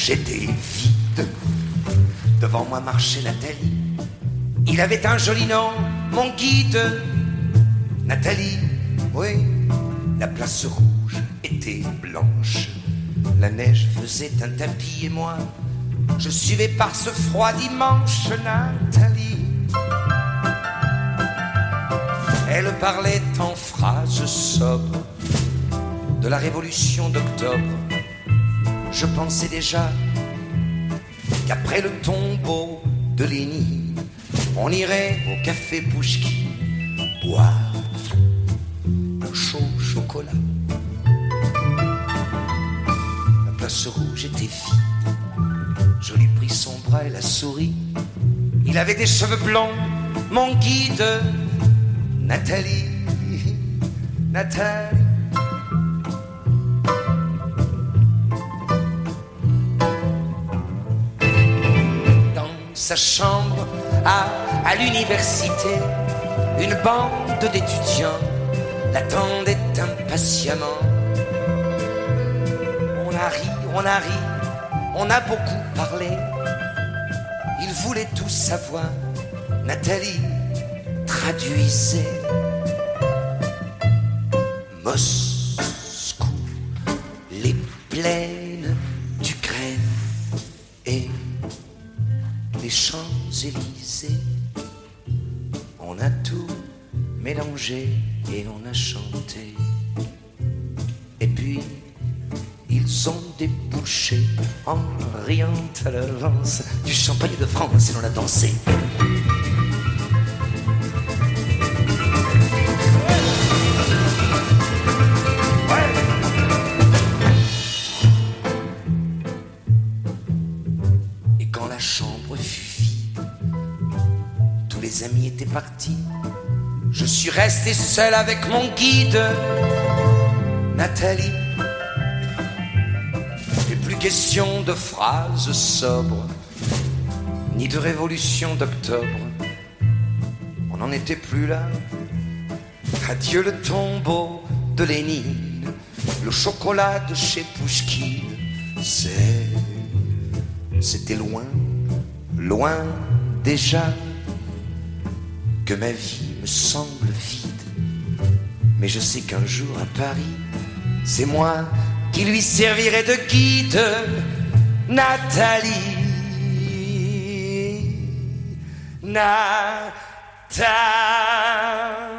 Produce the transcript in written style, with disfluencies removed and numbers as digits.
j'étais vide. Devant moi marchait Nathalie. Il avait un joli nom, mon guide. Nathalie, oui, la place rouge était blanche. La neige faisait un tapis et moi, je suivais par ce froid dimanche Nathalie. Elle parlait en phrases sobres de la révolution d'octobre. Je pensais déjà qu'après le tombeau de Lénine, on irait au café Pouchki boire un chaud chocolat. La place rouge était vide. Je lui pris son bras et la souris. Il avait des cheveux blonds, mon guide. Nathalie, Nathalie. Dans sa chambre à l'université, une bande d'étudiants l'attendait impatiemment. On a ri, on a beaucoup parlé. Ils voulaient tout savoir. Nathalie traduisait. Moscou, les plaines d'Ukraine et les Champs-Élysées. On a tout mélangé et on a chanté. Et puis ils ont débouché en riant à l'avance du champagne de France et l'on a dansé. Et quand la chambre fut vide, tous les amis étaient partis. Je suis resté seul avec mon guide, Nathalie. Et plus question de phrases sobres, ni de révolution d'octobre. On n'en était plus là. Adieu le tombeau de Lénine, le chocolat de chez Pouchkine. C'était loin, loin déjà, que ma vie me semble vide. Mais je sais qu'un jour à Paris, c'est moi qui lui servirai de guide. Nathalie, Nathalie.